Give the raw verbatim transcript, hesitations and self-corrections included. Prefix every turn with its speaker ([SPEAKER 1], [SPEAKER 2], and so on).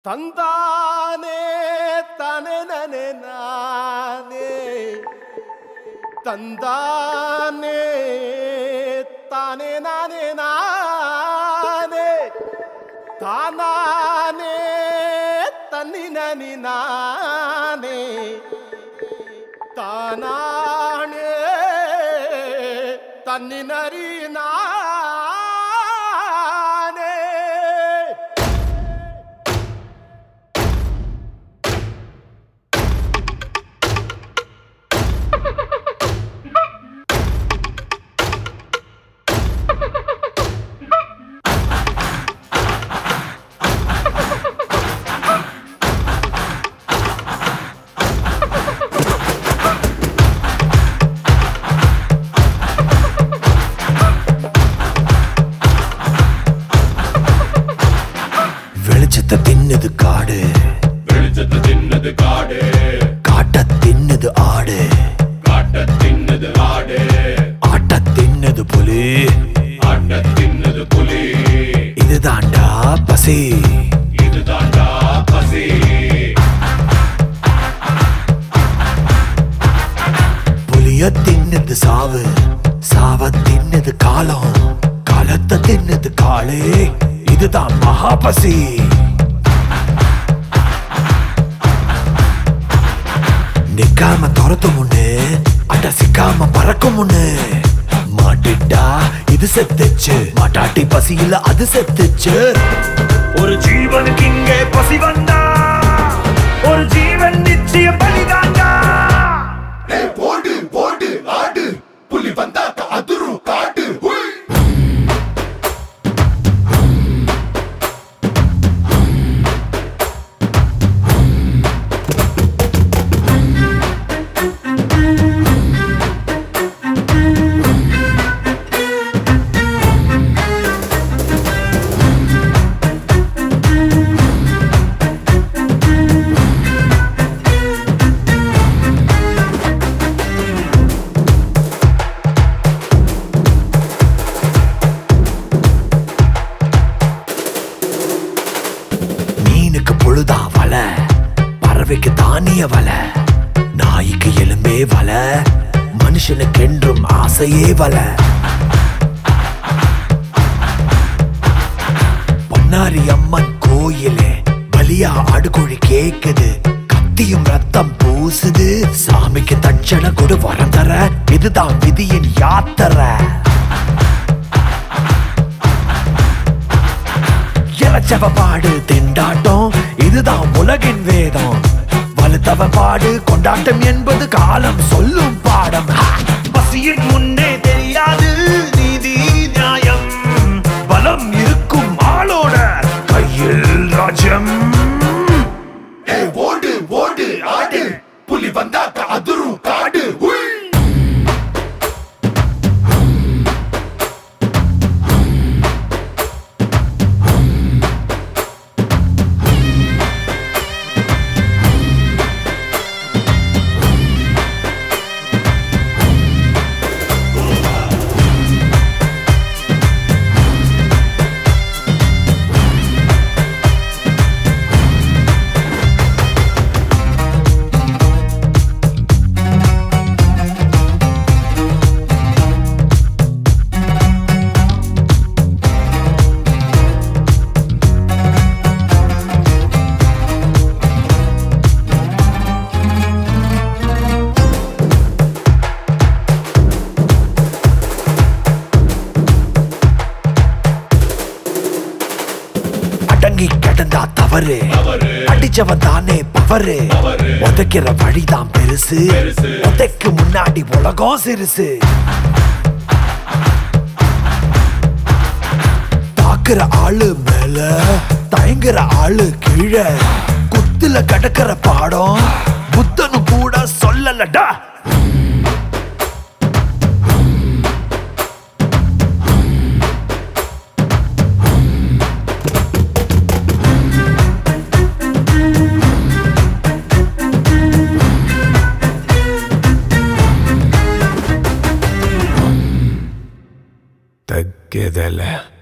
[SPEAKER 1] தந்தானே தனே நனே நானே தந்தானே தானே நானே நானே தானானே தன்னி நனி நானே தானானே தன்னி நரி நானே.
[SPEAKER 2] வெளிச்சத்தை தின்னது காடு,
[SPEAKER 3] வெளிச்சத்தை தின்னது காடு,
[SPEAKER 2] காட்ட தின்னது ஆடு,
[SPEAKER 3] காட்ட தின்னது ஆடு,
[SPEAKER 2] ஆட்ட தின்னது புலி,
[SPEAKER 3] ஆட்ட தின்னது புலி.
[SPEAKER 2] இதுதாண்டா பசி,
[SPEAKER 3] இதுதாண்டா பசி.
[SPEAKER 2] புலிய தின்னது சாவு, சாவ தின்னது காலம், காலத்தை தின்னது காளே, இதுதான் மகாபசி. நிக்காம துரத்தும் முன்னு, அட சிக்காம பறக்கும் முன்னு, மாட்டிட்டா இது செத்துச்சு, மாட்டாட்டி பசியில அது செத்துச்சு. ஒரு ஜீவனுக்கு இங்கே பசி வந்தா, ஒரு ஜீவன் நிச்சய பலிதாண்டா.
[SPEAKER 3] போடு போடு ஆடு, புலி வந்தா அதிரும் காடு.
[SPEAKER 2] மீனுக்கு பொழுதா வல, பறவைக்கு தானிய வல, நாய்க்கு எலும்பே வல, மனுஷனுக்கு என்றும் ஆசையே வல. பொன்னாரி அம்மன் கோயிலே பலியா ஆடுகோழி கேக்குது, கத்தியும் ரத்தம் பூசுது, சாமிக்கு தட்சணை கொடு வரம் தர, இதுதான் விதியின் யாத்திரை. இளச்சவ பாடு திண்டாட்டம், இதுதான் உலகின் வேதம், வலுத்தவ பாடு கொண்டாட்டம் என்பது காலம் சொல்லும் பாடம். பசியின் முன்னே தெரியாது நீதி நியாயம், பலம் இருக்கும் ஆளோட கையில் ராஜ்யம்.
[SPEAKER 3] ஓடு ஓடு ஆடு, புலி வந்தா அதிரும் காடு.
[SPEAKER 2] அடங்கி கிடந்தா தவறு, அடிச்சவன் தானே பவரு, உதைக்கிற வழிதான் பெருசு, உதைக்கு முன்னாடி உலகம் சிறுசு. தாக்குற ஆளு மேல, தயங்குற ஆளு கீழே, குத்துல கடக்கிற பாடம் புத்தனு கூட சொல்லலடா. தக்கதல